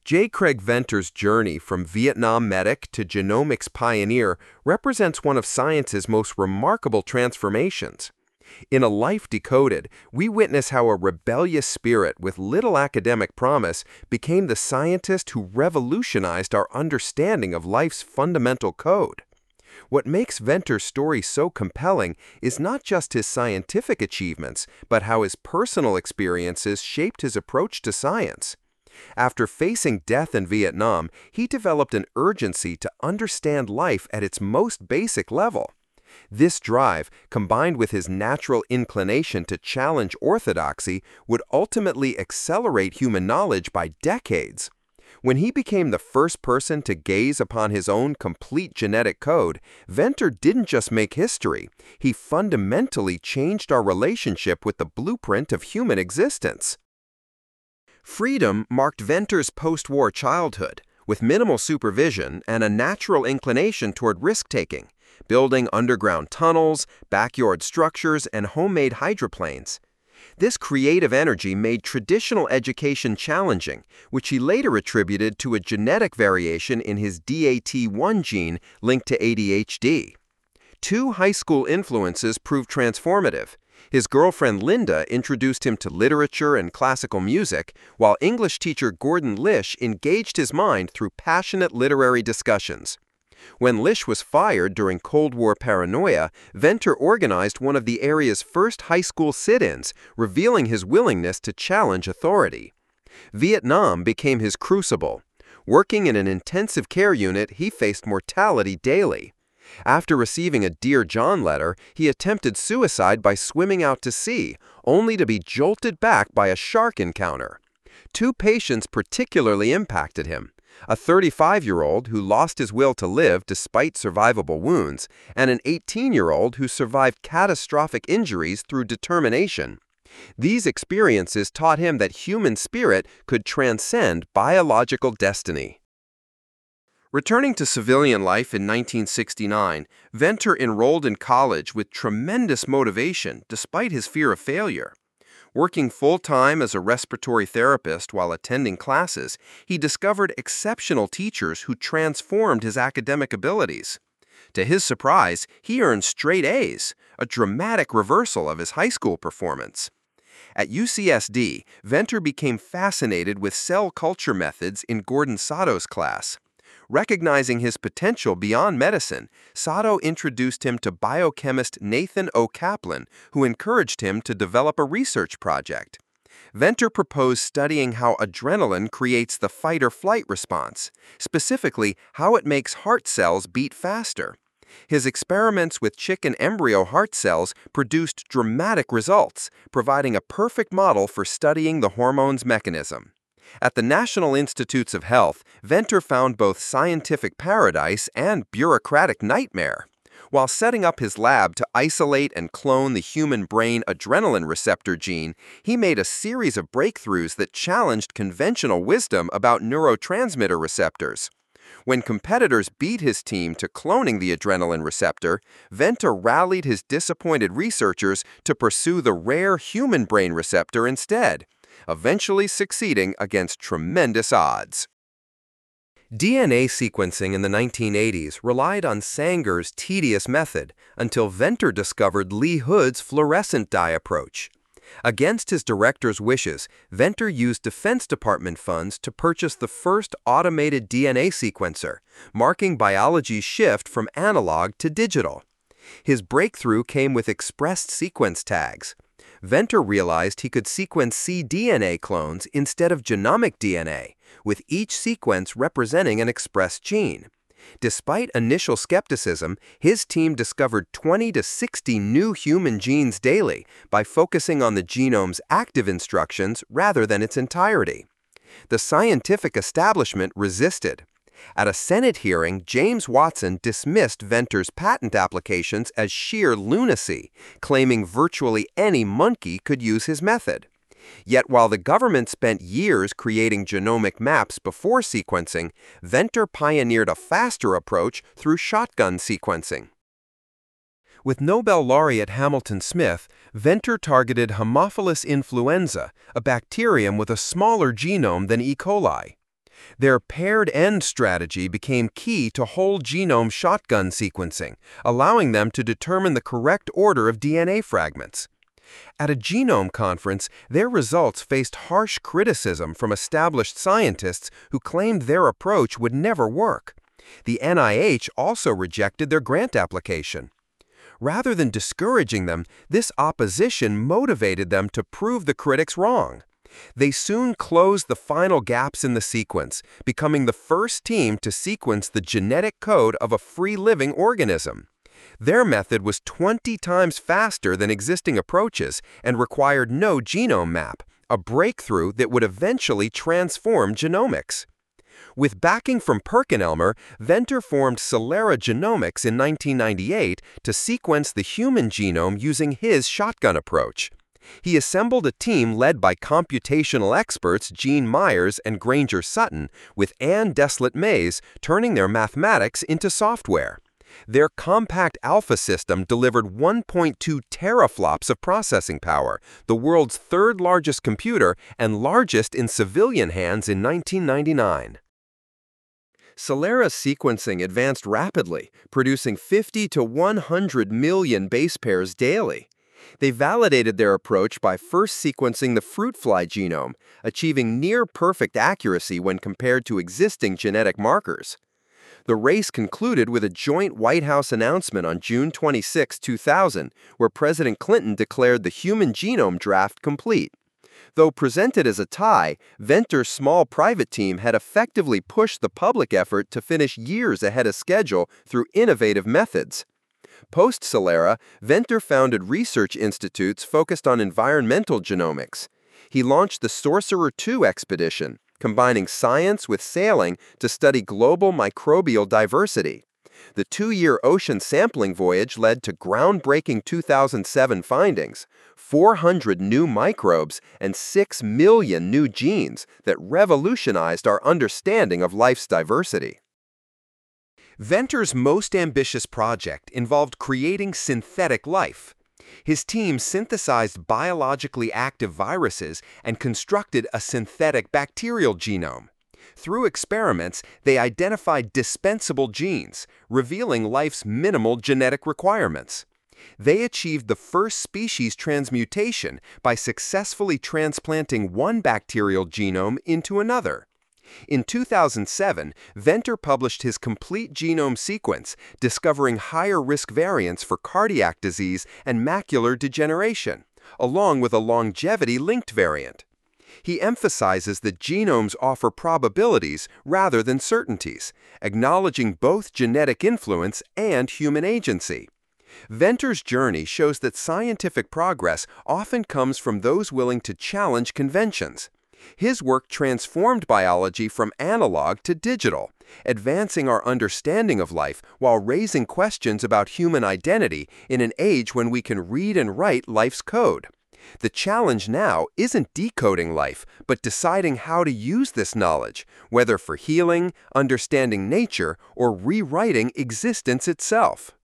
J. Craig Venter's journey from Vietnam medic to genomics pioneer represents one of science's most remarkable transformations. In A Life Decoded, we witness how a rebellious spirit with little academic promise became the scientist who revolutionized our understanding of life's fundamental code. What makes Venter's story so compelling is not just his scientific achievements, but how his personal experiences shaped his approach to science. After facing death in Vietnam, he developed an urgency to understand life at its most basic level. This drive, combined with his natural inclination to challenge orthodoxy, would ultimately accelerate human knowledge by decades. When he became the first person to gaze upon his own complete genetic code, Venter didn't just make history, he fundamentally changed our relationship with the blueprint of human existence. Freedom marked Venter's post-war childhood, with minimal supervision and a natural inclination toward risk-taking, building underground tunnels, backyard structures, and homemade hydroplanes. This creative energy made traditional education challenging, which he later attributed to a genetic variation in his DAT1 gene linked to ADHD. Two high school influences proved transformative. His girlfriend Linda introduced him to literature and classical music, while English teacher Gordon Lish engaged his mind through passionate literary discussions. When Lish was fired during Cold War paranoia, Venter organized one of the area's first high school sit-ins, revealing his willingness to challenge authority. Vietnam became his crucible. Working in an intensive care unit, he faced mortality daily. After receiving a Dear John letter, he attempted suicide by swimming out to sea, only to be jolted back by a shark encounter. Two patients particularly impacted him: a 35-year-old who lost his will to live despite survivable wounds, and an 18-year-old who survived catastrophic injuries through determination. These experiences taught him that human spirit could transcend biological destiny. Returning to civilian life in 1969, Venter enrolled in college with tremendous motivation despite his fear of failure. Working full-time as a respiratory therapist while attending classes, he discovered exceptional teachers who transformed his academic abilities. To his surprise, he earned straight A's, a dramatic reversal of his high school performance. At UCSD, Venter became fascinated with cell culture methods in Gordon Sato's class. Recognizing his potential beyond medicine, Sato introduced him to biochemist Nathan O. Kaplan, who encouraged him to develop a research project. Venter proposed studying how adrenaline creates the fight-or-flight response, specifically how it makes heart cells beat faster. His experiments with chicken embryo heart cells produced dramatic results, providing a perfect model for studying the hormone's mechanism. At the National Institutes of Health, Venter found both scientific paradise and bureaucratic nightmare. While setting up his lab to isolate and clone the human brain adrenaline receptor gene, he made a series of breakthroughs that challenged conventional wisdom about neurotransmitter receptors. When competitors beat his team to cloning the adrenaline receptor, Venter rallied his disappointed researchers to pursue the rare human brain receptor instead, eventually succeeding against tremendous odds. DNA sequencing in the 1980s relied on Sanger's tedious method until Venter discovered Lee Hood's fluorescent dye approach. Against his director's wishes, Venter used Defense Department funds to purchase the first automated DNA sequencer, marking biology's shift from analog to digital. His breakthrough came with expressed sequence tags. Venter realized he could sequence cDNA clones instead of genomic DNA, with each sequence representing an expressed gene. Despite initial skepticism, his team discovered 20 to 60 new human genes daily by focusing on the genome's active instructions rather than its entirety. The scientific establishment resisted. At a Senate hearing, James Watson dismissed Venter's patent applications as sheer lunacy, claiming virtually any monkey could use his method. Yet while the government spent years creating genomic maps before sequencing, Venter pioneered a faster approach through shotgun sequencing. With Nobel laureate Hamilton Smith, Venter targeted Haemophilus influenza, a bacterium with a smaller genome than E. coli. Their paired-end strategy became key to whole genome shotgun sequencing, allowing them to determine the correct order of DNA fragments. At a genome conference, their results faced harsh criticism from established scientists who claimed their approach would never work. The NIH also rejected their grant application. Rather than discouraging them, this opposition motivated them to prove the critics wrong. They soon closed the final gaps in the sequence, becoming the first team to sequence the genetic code of a free-living organism. Their method was 20 times faster than existing approaches and required no genome map, a breakthrough that would eventually transform genomics. With backing from PerkinElmer, Venter formed Celera Genomics in 1998 to sequence the human genome using his shotgun approach. He assembled a team led by computational experts Gene Myers and Granger Sutton, with Anne Deslett Mays turning their mathematics into software. Their compact alpha system delivered 1.2 teraflops of processing power, the world's third largest computer and largest in civilian hands in 1999. Celera's sequencing advanced rapidly, producing 50 to 100 million base pairs daily. They validated their approach by first sequencing the fruit fly genome, achieving near-perfect accuracy when compared to existing genetic markers. The race concluded with a joint White House announcement on June 26, 2000, where President Clinton declared the human genome draft complete. Though presented as a tie, Venter's small private team had effectively pushed the public effort to finish years ahead of schedule through innovative methods. Post-Celera, Venter founded research institutes focused on environmental genomics. He launched the Sorcerer II expedition, combining science with sailing to study global microbial diversity. The 2-year ocean sampling voyage led to groundbreaking 2007 findings, 400 new microbes and 6 million new genes that revolutionized our understanding of life's diversity. Venter's most ambitious project involved creating synthetic life. His team synthesized biologically active viruses and constructed a synthetic bacterial genome. Through experiments, they identified dispensable genes, revealing life's minimal genetic requirements. They achieved the first species transmutation by successfully transplanting one bacterial genome into another. In 2007, Venter published his complete genome sequence, discovering higher risk variants for cardiac disease and macular degeneration, along with a longevity-linked variant. He emphasizes that genomes offer probabilities rather than certainties, acknowledging both genetic influence and human agency. Venter's journey shows that scientific progress often comes from those willing to challenge conventions. His work transformed biology from analog to digital, advancing our understanding of life while raising questions about human identity in an age when we can read and write life's code. The challenge now isn't decoding life, but deciding how to use this knowledge, whether for healing, understanding nature, or rewriting existence itself.